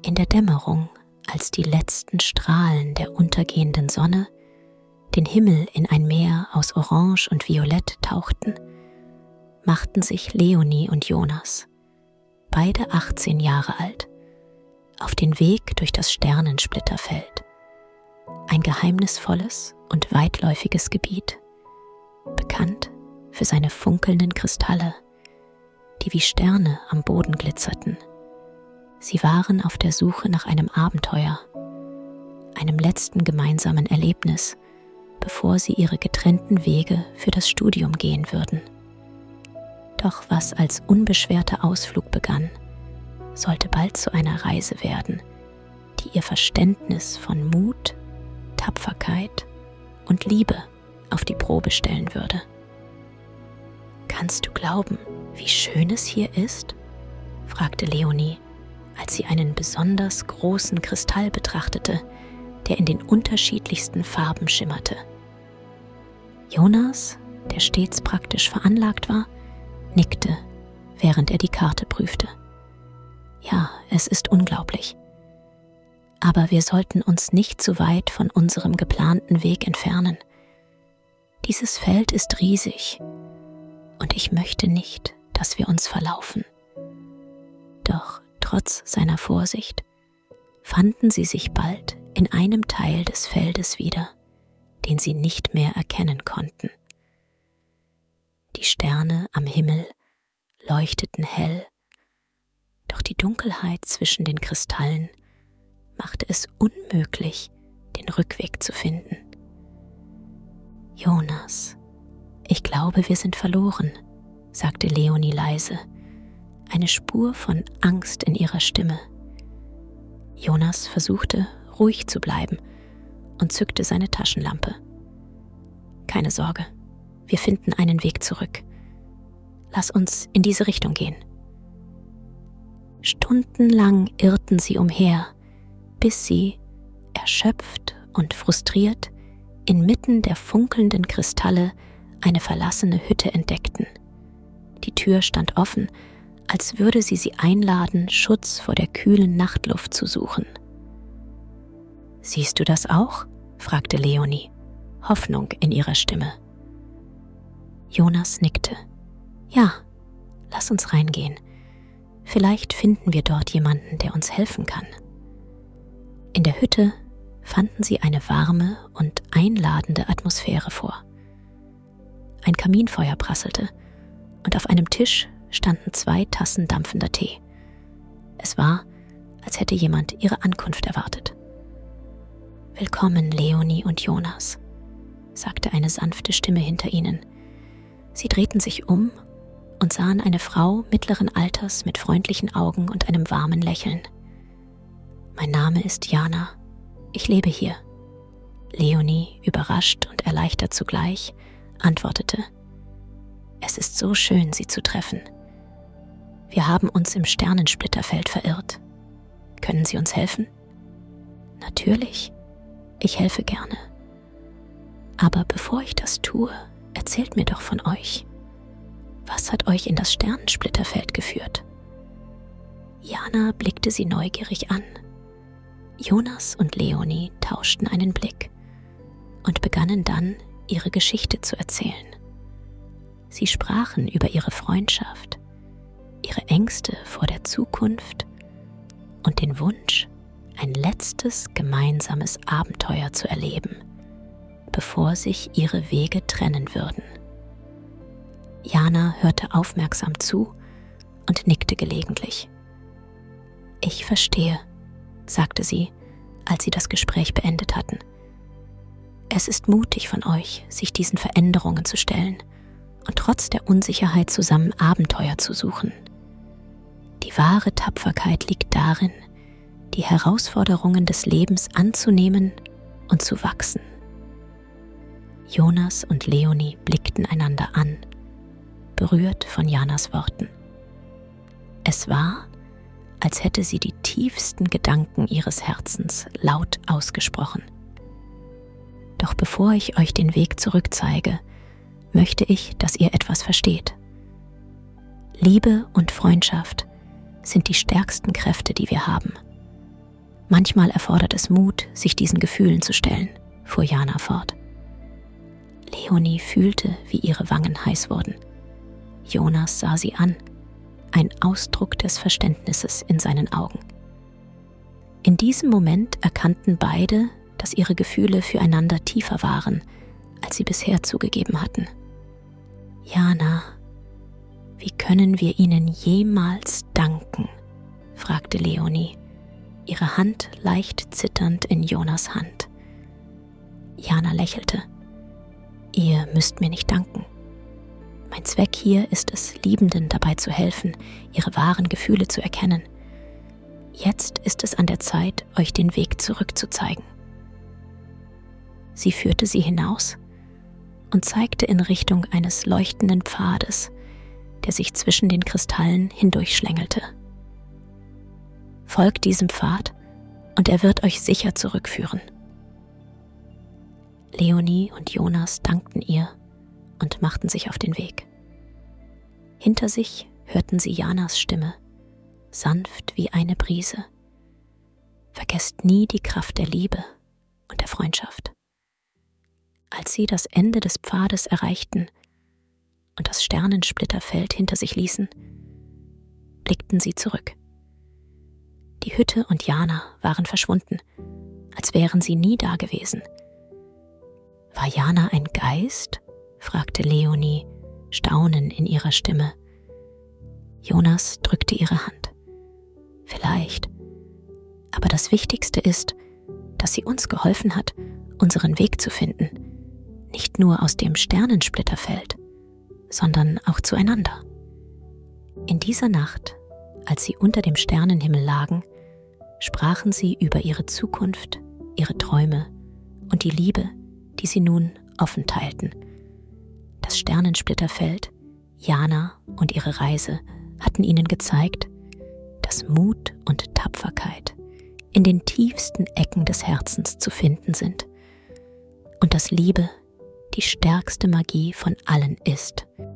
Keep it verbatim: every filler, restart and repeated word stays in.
In der Dämmerung, als die letzten Strahlen der untergehenden Sonne den Himmel in ein Meer aus Orange und Violett tauchten, machten sich Leonie und Jonas, beide achtzehn Jahre alt, auf den Weg durch das Sternensplitterfeld, ein geheimnisvolles und weitläufiges Gebiet, bekannt für seine funkelnden Kristalle, die wie Sterne am Boden glitzerten. Sie waren auf der Suche nach einem Abenteuer, einem letzten gemeinsamen Erlebnis, bevor sie ihre getrennten Wege für das Studium gehen würden. Doch was als unbeschwerter Ausflug begann, sollte bald zu einer Reise werden, die ihr Verständnis von Mut, Tapferkeit und Liebe auf die Probe stellen würde. »Kannst du glauben, wie schön es hier ist?« fragte Leonie, als sie einen besonders großen Kristall betrachtete, der in den unterschiedlichsten Farben schimmerte. Jonas, der stets praktisch veranlagt war, nickte, während er die Karte prüfte. »Ja, es ist unglaublich. Aber wir sollten uns nicht zu weit von unserem geplanten Weg entfernen. Dieses Feld ist riesig und ich möchte nicht, dass wir uns verlaufen.« Doch trotz seiner Vorsicht fanden sie sich bald in einem Teil des Feldes wieder, den sie nicht mehr erkennen konnten. Die Sterne am Himmel leuchteten hell, doch die Dunkelheit zwischen den Kristallen machte es unmöglich, den Rückweg zu finden. »Jonas, ich glaube, wir sind verloren«, sagte Leonie leise, eine Spur von Angst in ihrer Stimme. Jonas versuchte, ruhig zu bleiben und zückte seine Taschenlampe. »Keine Sorge, wir finden einen Weg zurück. Lass uns in diese Richtung gehen.« Stundenlang irrten sie umher, bis sie, erschöpft und frustriert, inmitten der funkelnden Kristalle eine verlassene Hütte entdeckten. Die Tür stand offen, als würde sie sie einladen, Schutz vor der kühlen Nachtluft zu suchen. »Siehst du das auch?« fragte Leonie, Hoffnung in ihrer Stimme. Jonas nickte. »Ja, lass uns reingehen. Vielleicht finden wir dort jemanden, der uns helfen kann.« In der Hütte fanden sie eine warme und einladende Atmosphäre vor. Ein Kaminfeuer prasselte und auf einem Tisch standen zwei Tassen dampfender Tee. Es war, als hätte jemand ihre Ankunft erwartet. »Willkommen, Leonie und Jonas«, sagte eine sanfte Stimme hinter ihnen. Sie drehten sich um und sahen eine Frau mittleren Alters mit freundlichen Augen und einem warmen Lächeln. »Mein Name ist Jana. Ich lebe hier.« Leonie, überrascht und erleichtert zugleich, antwortete: »Es ist so schön, Sie zu treffen. Wir haben uns im Sternensplitterfeld verirrt. Können Sie uns helfen?« »Natürlich, ich helfe gerne. Aber bevor ich das tue, erzählt mir doch von euch. Was hat euch in das Sternensplitterfeld geführt?« Jana blickte sie neugierig an. Jonas und Leonie tauschten einen Blick und begannen dann, ihre Geschichte zu erzählen. Sie sprachen über ihre Freundschaft, ihre Ängste vor der Zukunft und den Wunsch, ein letztes gemeinsames Abenteuer zu erleben, bevor sich ihre Wege trennen würden. Jana hörte aufmerksam zu und nickte gelegentlich. »Ich verstehe«, sagte sie, als sie das Gespräch beendet hatten. »Es ist mutig von euch, sich diesen Veränderungen zu stellen und trotz der Unsicherheit zusammen Abenteuer zu suchen. Die wahre Tapferkeit liegt darin, die Herausforderungen des Lebens anzunehmen und zu wachsen.« Jonas und Leonie blickten einander an, berührt von Janas Worten. Es war, als hätte sie die tiefsten Gedanken ihres Herzens laut ausgesprochen. Doch bevor ich euch den Weg zurück zeige, möchte ich, dass ihr etwas versteht. Liebe und Freundschaft sind die stärksten Kräfte, die wir haben. Manchmal erfordert es Mut, sich diesen Gefühlen zu stellen, fuhr Jana fort. Leonie fühlte, wie ihre Wangen heiß wurden. Jonas sah sie an, ein Ausdruck des Verständnisses in seinen Augen. In diesem Moment erkannten beide, dass ihre Gefühle füreinander tiefer waren, als sie bisher zugegeben hatten. Jana, wie können wir Ihnen jemals danken? Fragte Leonie, ihre Hand leicht zitternd in Jonas Hand. Jana lächelte. Ihr müsst mir nicht danken. Mein Zweck hier ist es, Liebenden dabei zu helfen, ihre wahren Gefühle zu erkennen. Jetzt ist es an der Zeit, euch den Weg zurückzuzeigen. Sie führte sie hinaus und zeigte in Richtung eines leuchtenden Pfades, der sich zwischen den Kristallen hindurchschlängelte. Folgt diesem Pfad und er wird euch sicher zurückführen. Leonie und Jonas dankten ihr und machten sich auf den Weg. Hinter sich hörten sie Janas Stimme, sanft wie eine Brise. Vergesst nie die Kraft der Liebe und der Freundschaft. Als sie das Ende des Pfades erreichten und das Sternensplitterfeld hinter sich ließen, blickten sie zurück. Die Hütte und Jana waren verschwunden, als wären sie nie dagewesen. War Jana ein Geist? Fragte Leonie, Staunen in ihrer Stimme. Jonas drückte ihre Hand. Vielleicht. Aber das Wichtigste ist, dass sie uns geholfen hat, unseren Weg zu finden. Nicht nur aus dem Sternensplitterfeld, sondern auch zueinander. In dieser Nacht, als sie unter dem Sternenhimmel lagen, sprachen sie über ihre Zukunft, ihre Träume und die Liebe, die sie nun offen teilten. Das Sternensplitterfeld, Jana und ihre Reise hatten ihnen gezeigt, dass Mut und Tapferkeit in den tiefsten Ecken des Herzens zu finden sind und dass Liebe die stärkste Magie von allen ist.